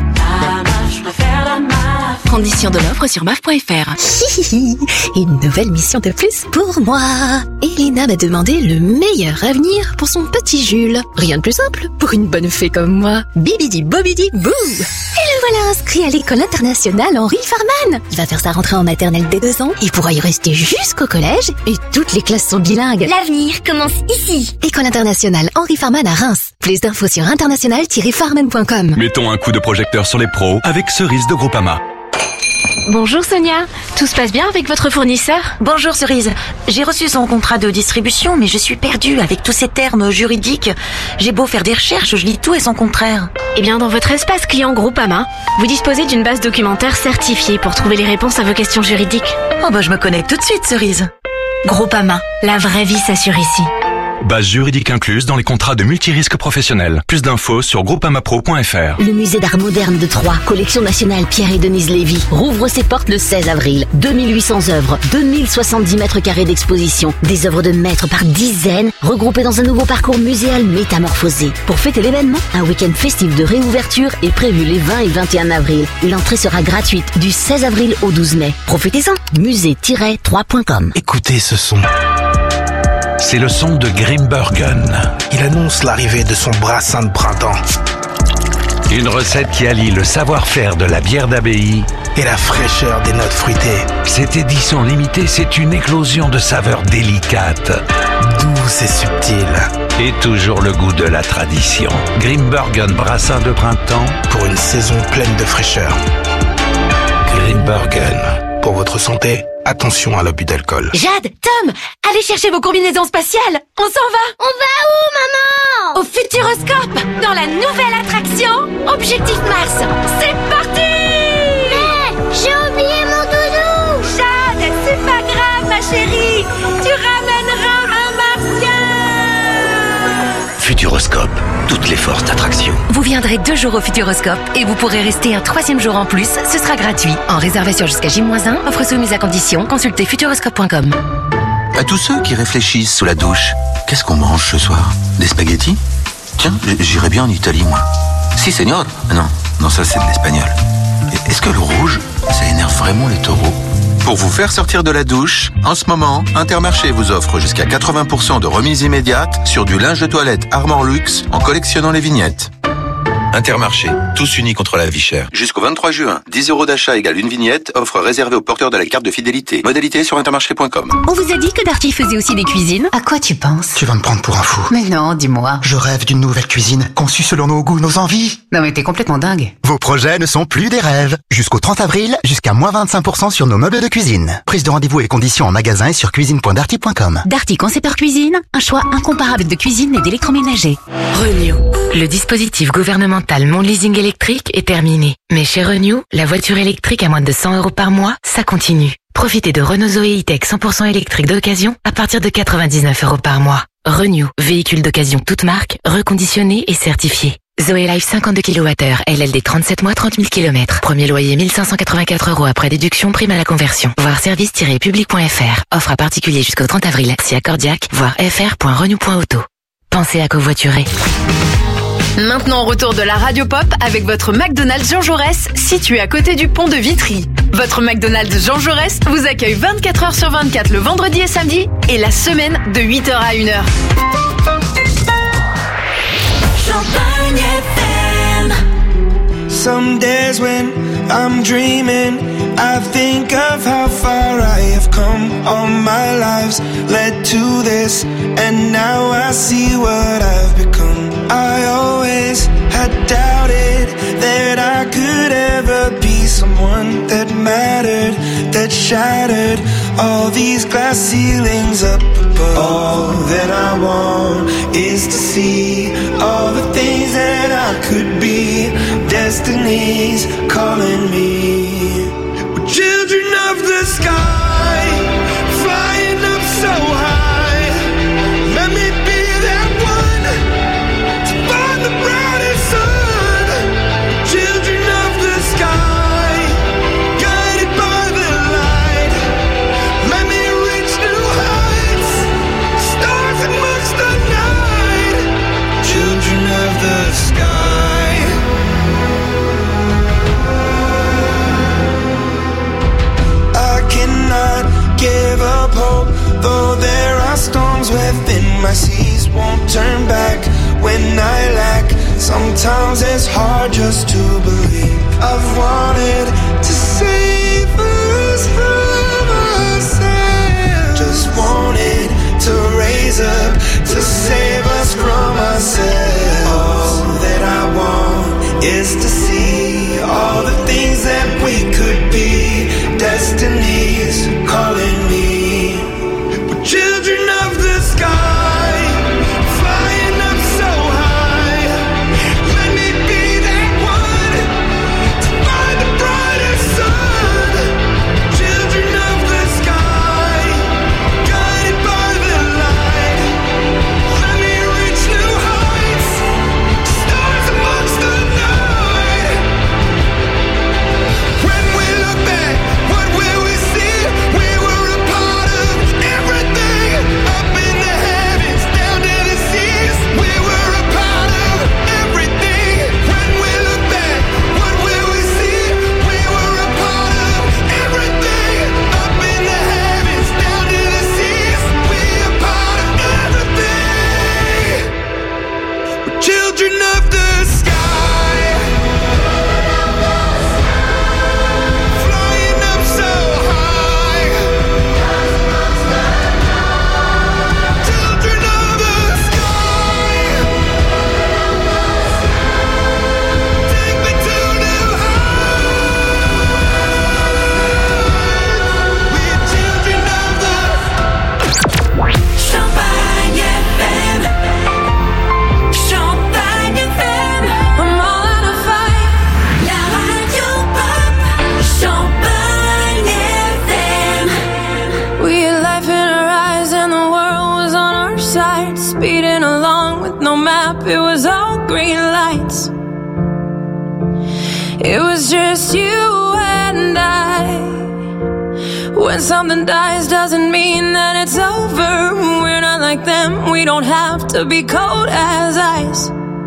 Conditions de l'offre sur M A F point f r. Une nouvelle mission de plus pour moi. Elena m'a demandé le meilleur avenir pour son petit Jules. Rien de plus simple pour une bonne fée comme moi. Bibidi bobidi bou. Et le voilà inscrit à l'école internationale Henri Farman. Il va faire sa rentrée en maternelle dès deux ans. Il pourra y rester jusqu'au collège et toutes les classes sont bilingues. L'avenir commence ici. École internationale Henri Farman à Reims. Plus d'infos sur international tiret farman point com. Mettons un coup de projecteur sur les pros avec Cerise de Groupama. Bonjour Sonia, tout se passe bien avec votre fournisseur? Bonjour Cerise, j'ai reçu son contrat de distribution mais je suis perdue avec tous ces termes juridiques. J'ai beau faire des recherches, je lis tout et son contraire. Eh bien dans votre espace client Groupama, vous disposez d'une base documentaire certifiée pour trouver les réponses à vos questions juridiques. Oh bah je me connecte tout de suite Cerise. Groupama, la vraie vie s'assure ici. Base juridique incluse dans les contrats de multirisque professionnels. Plus d'infos sur groupamapro point f r. Le musée d'art moderne de Troyes, collection nationale Pierre et Denise Lévy, rouvre ses portes le seize avril. deux mille huit cents œuvres, deux mille soixante-dix mètres carrés d'exposition, des œuvres de maîtres par dizaines, regroupées dans un nouveau parcours muséal métamorphosé. Pour fêter l'événement, un week-end festif de réouverture est prévu les vingt et vingt et un avril. L'entrée sera gratuite du seize avril au douze mai. Profitez-en, musée tiret troyes point com. Écoutez ce son. C'est le son de Grimbergen. Il annonce l'arrivée de son brassin de printemps. Une recette qui allie le savoir-faire de la bière d'abbaye et la fraîcheur des notes fruitées. Cette édition limitée, c'est une éclosion de saveurs délicates, douces et subtiles. Et toujours le goût de la tradition. Grimbergen brassin de printemps pour une saison pleine de fraîcheur. Grimbergen. Pour votre santé, attention à l'abus d'alcool. Jade, Tom, allez chercher vos combinaisons spatiales. On s'en va. On va où, maman? Au Futuroscope, dans la nouvelle attraction Objectif Mars. C'est parti. Mais j'ai oublié mon doudou. Jade, c'est pas grave, ma chérie. Tu ramèneras un martien. Futuroscope, toutes les forces d'attraction. Vous viendrez deux jours au Futuroscope et vous pourrez rester un troisième jour en plus. Ce sera gratuit. En réservation jusqu'à J moins un, offre soumise à condition. Consultez futuroscope point com. À tous ceux qui réfléchissent sous la douche, qu'est-ce qu'on mange ce soir? Des spaghettis? Tiens, j'irais bien en Italie, moi. Si, seigneur. Non, non, ça c'est de l'espagnol. Est-ce que le rouge, ça énerve vraiment les taureaux? Pour vous faire sortir de la douche, en ce moment, Intermarché vous offre jusqu'à quatre-vingts pour cent de remise immédiate sur du linge de toilette Armor Luxe en collectionnant les vignettes. Intermarché, tous unis contre la vie chère. Jusqu'au vingt-trois juin, dix euros d'achat égale une vignette, offre réservée aux porteurs de la carte de fidélité. Modalité sur intermarché point com. On vous a dit que Darty faisait aussi des cuisines? À quoi tu penses? Tu vas me prendre pour un fou. Mais non, dis-moi. Je rêve d'une nouvelle cuisine, conçue selon nos goûts, nos envies. Non mais t'es complètement dingue. Vos projets ne sont plus des rêves. Jusqu'au trente avril, jusqu'à moins vingt-cinq pour cent sur nos meubles de cuisine. Prise de rendez-vous et conditions en magasin et sur cuisine point darty point com. Darty Concepteur Cuisine, un choix incomparable de cuisine et d'électroménager. Renew, le dispositif gouvernemental Mon Leasing électrique est terminé. Mais chez Renew, la voiture électrique à moins de cent euros par mois, ça continue. Profitez de Renault Zoé E-Tech cent pour cent électrique d'occasion à partir de quatre-vingt-dix-neuf euros par mois. Renew, véhicule d'occasion toute marque, reconditionné et certifié. Zoé Life cinquante-deux kilowattheures, L L D trente-sept mois, trente mille kilomètres. Premier loyer mille cinq cent quatre-vingt-quatre euros après déduction, prime à la conversion. Voir service tiret public point f r. Offre à particulier jusqu'au trente avril. Si accordiaque, voir f r point renew point auto. Pensez à covoiturer. Maintenant, retour de la Radio Pop avec votre McDonald's Jean Jaurès, situé à côté du pont de Vitry. Votre McDonald's Jean Jaurès vous accueille vingt-quatre heures sur vingt-quatre le vendredi et samedi et la semaine de huit heures à une heure. Some days when I'm dreaming, I think of how far I have come. All my lives led to this, and now I see what I've become. I always had doubted that I could ever be someone that mattered, that shattered all these glass ceilings up above. All that I want is to see all the things that I could be. Destiny's calling me. We're children of the sky, flying up so high. Let me be that one to find the brightest sun. Children of the sky, guided by the light. Let me reach new heights, stars amongst the night. Children of the sky. Give up hope, though there are storms within my seas. Won't turn back when I lack. Sometimes it's hard just to believe. I've wanted to save us from ourselves. Just wanted to raise up to save us from ourselves. All that I want is to see all the things that we could be. no map, it was all green lights. It was just you and I. When something dies doesn't mean that it's over. We're not like them, we don't have to be cold as ice.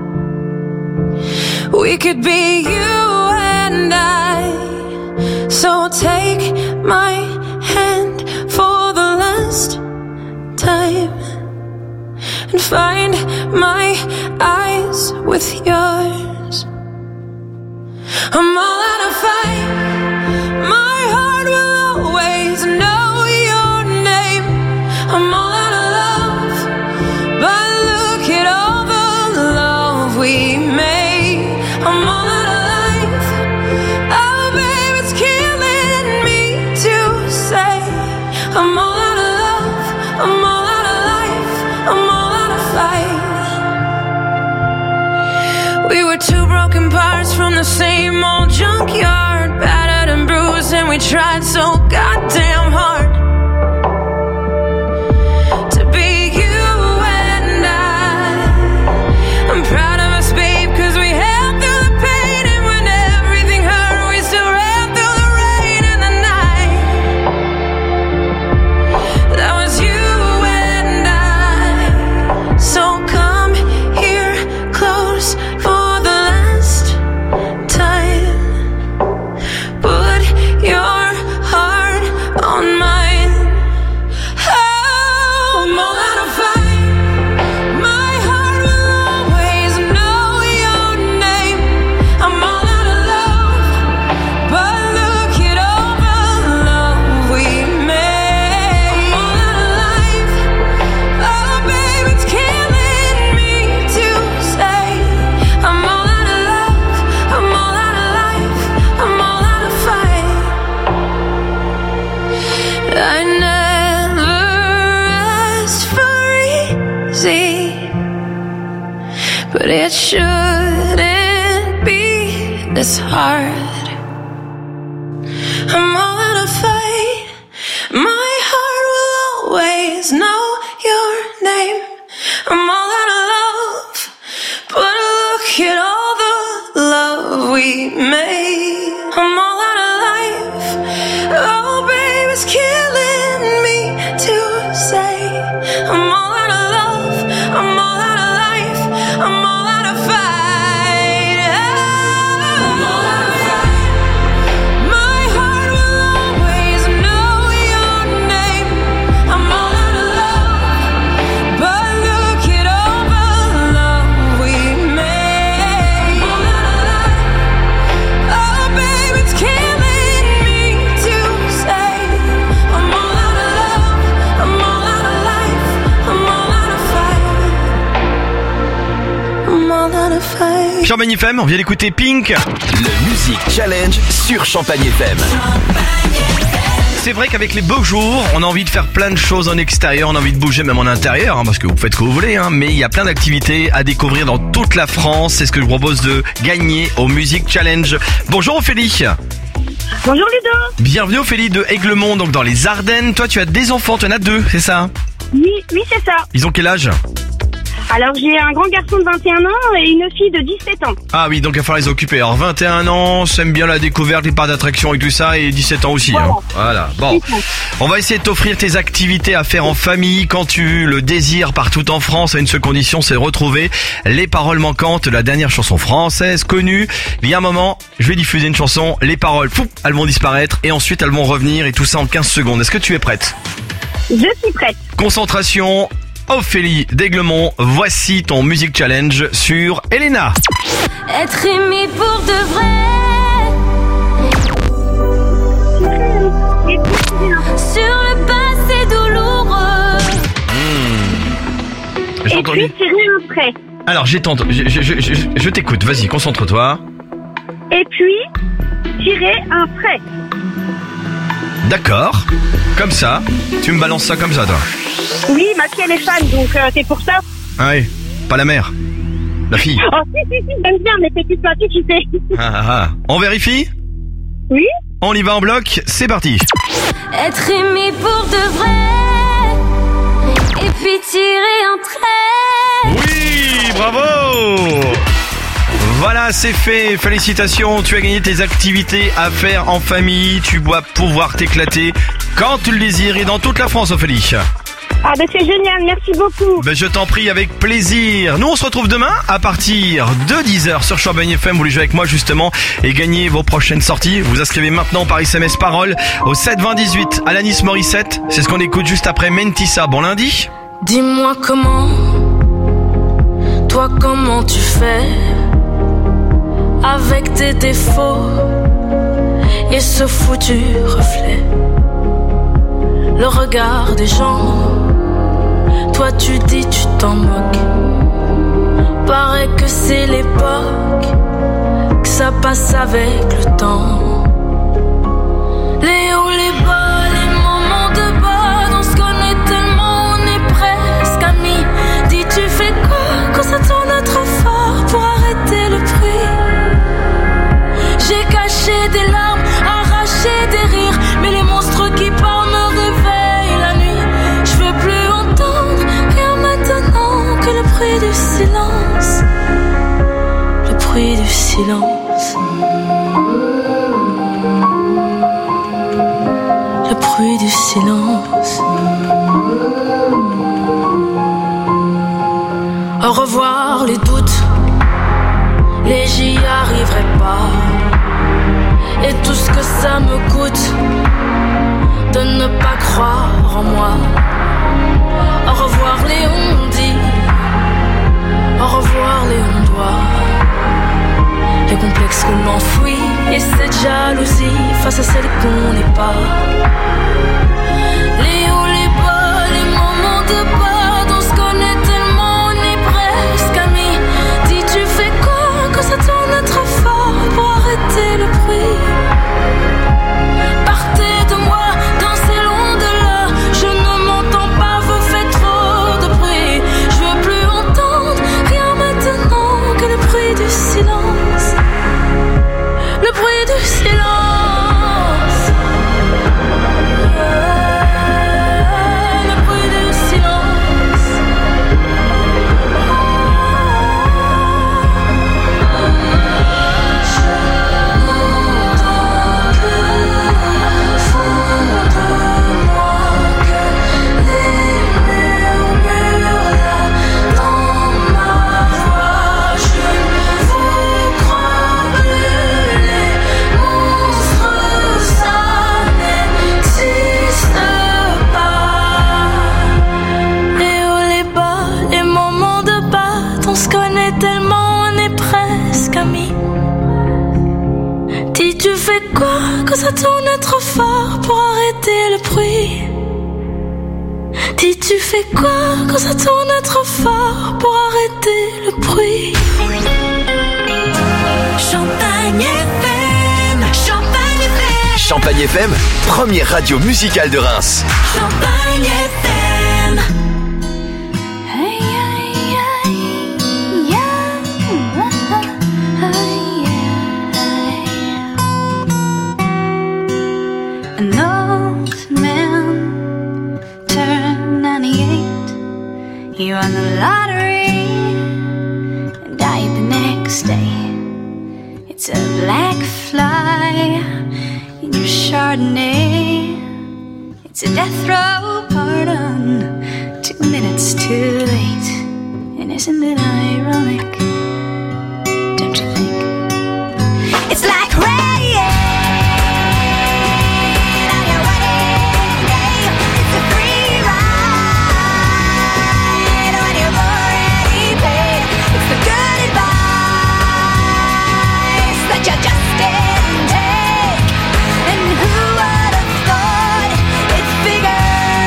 We could be you and I. So take my hand for the last time and find my eyes with yours. I'm all out of fight. My heart will always know your name. I'm all out of love, but look at all the love we made. I'm all out of life. Oh, babe, it's killing me to say. I'm all out of love. I'm all out of life. I'm all out of fight. We were two broken parts from the same old junkyard, battered and bruised, and we tried so goddamn hard to be you and I. I'm proud of us, babe, cause we held through the pain, and when everything hurt, we still ran through the rain and the night. That was you and I. So come here close for the last time. Put your heart on mine. Oh, I'm all out of fight. My heart will always know your name. I'm all out of love, but look at all the love we made. I'm all out of life. Oh, babe, it's killing me to say. I'm all out of love. I'm all out of life. I'm all out of fight. I never asked for easy, but it shouldn't be this hard. I'm all out of fight. My heart will always know your name. I'm all out of love, but look at all the love we made. I'm all out of life. Oh, babe, it's killing me to say. I'm all out of love. I'm all out of life. I'm all out of fight. I'm all out of fight. My heart will always know your name. I'm all out of love, but look at all the love we made. I'm all out of life. Oh, babe, it's killing me to say. I'm all out of love. I'm all out of life. I'm all out of fight. I'm all out of fight. Champagne F M, on vient d'écouter Pink. Le Music Challenge sur Champagne F M. C'est vrai qu'avec les beaux jours, on a envie de faire plein de choses en extérieur, on a envie de bouger même en intérieur, hein, parce que vous faites ce que vous voulez, hein, mais il y a plein d'activités à découvrir dans toute la France. C'est ce que je vous propose de gagner au Music Challenge. Bonjour Ophélie. Bonjour Ludo. Bienvenue Ophélie de Aiglemont, donc dans les Ardennes. Toi tu as des enfants, tu en as deux, c'est ça? Oui, oui c'est ça. Ils ont quel âge? Alors j'ai un grand garçon de vingt et un ans et une fille de dix-sept ans. Ah oui, donc il va falloir les occuper. Alors vingt et un ans, s'aime bien la découverte, les parcs d'attraction et tout ça, et dix-sept ans aussi. Voilà. Hein. Voilà. Bon, on va essayer de t'offrir tes activités à faire en famille quand tu le désires partout en France, à une seule condition, c'est retrouver les paroles manquantes de la dernière chanson française connue. Il y a un moment, je vais diffuser une chanson, les paroles, fou, elles vont disparaître et ensuite elles vont revenir et tout ça en quinze secondes. Est-ce que tu es prête? Je suis prête. Concentration. Ophélie d'Aiglemont, voici ton Music Challenge sur Elena. Être aimé pour de vrai. Sur le passé douloureux. Mmh. J'ai Et entendu. puis tirer un trait. Alors j'ai tenté, je, je, je, je, je t'écoute, vas-y, concentre-toi. Et puis tirer un trait. D'accord, comme ça, tu me balances ça comme ça toi. Oui, ma fille elle est fan, donc euh, c'est pour ça. Ah oui, pas la mère, la fille. Oh si, si, si, j'aime bien, mais c'est plus pratique, tu sais. Ah, ah, ah. On vérifie? Oui. On y va en bloc, c'est parti. Être aimé pour de vrai. Et puis tirer un trait. Oui, bravo. Voilà, c'est fait. Félicitations, tu as gagné tes activités à faire en famille. Tu vas pouvoir t'éclater quand tu le désires et dans toute la France, Ophélie. Ah ben c'est génial, merci beaucoup. Ben je t'en prie, avec plaisir. Nous on se retrouve demain à partir de dix heures sur Champagne F M. Vous voulez jouer avec moi justement et gagner vos prochaines sorties. Vous inscrivez maintenant par S M S parole au sept vingt dix-huit. Alanis Morissette, c'est ce qu'on écoute juste après Mentissa. Bon lundi. Dis-moi comment, toi comment tu fais avec tes défauts et ce foutu reflet. Le regard des gens, toi tu dis tu t'en moques. Paraît que c'est l'époque, que ça passe avec le temps. Les hauts, les bas, les moments de bas, on se connaît tellement, on est presque amis. Dis tu fais quoi quand ça tourne trop fort pour arrêter le bruit? J'ai caché des larmes, arraché des rires, mais les monstres qui parlent me réveillent la nuit. Je veux plus entendre rien maintenant que le bruit du silence. Le bruit du silence. Le bruit du silence. Au revoir les doutes, les j'y arriverai pas. Et tout ce que ça me coûte de ne pas croire en moi. Au revoir les on-dit, au revoir les on-doit. Les complexes qu'on enfouit et cette jalousie face à celle qu'on n'est pas. Les hauts, les bas, les moments de bas, on se connaît tellement, on est presque amis. Dis tu fais quoi quand ça tourne trop fort pour arrêter le bruit? Partez de moi, dansez loin de là. Je ne m'entends pas, vous faites trop de bruit. Je veux plus entendre rien maintenant que le bruit du silence. Le bruit du silence. Le bruit du silence. Ça tourne trop fort pour arrêter le bruit. Dis tu fais quoi quand ça tourne trop fort pour arrêter le bruit? Champagne F M, Champagne F M, Champagne F M, première radio musicale de Reims. Champagne F M. An old man turned ninety-eight. He won the lottery and died the next day. It's a black fly in your Chardonnay. It's a death row pardon, two minutes too late. And isn't it ironic? Don't you think? It's like rain.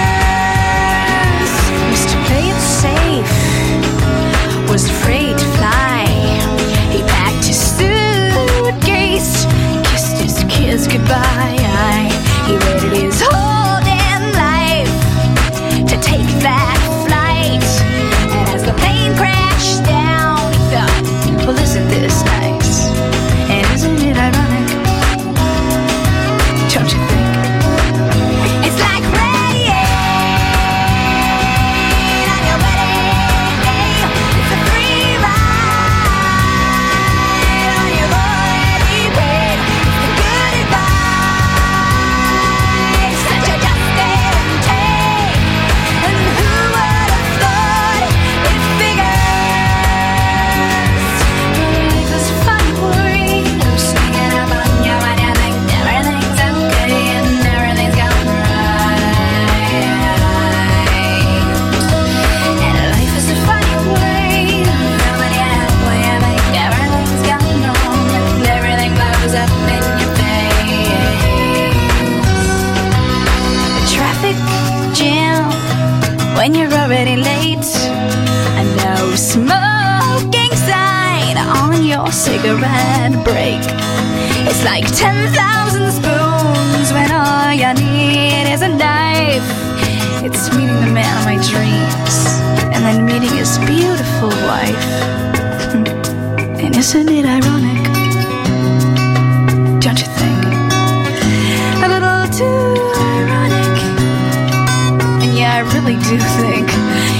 Afraid to fly. on your cigarette break. It's like ten thousand spoons when all you need is a knife. It's meeting the man of my dreams and then meeting his beautiful wife. And isn't it ironic? Don't you think? A little too ironic. And yeah, I really do think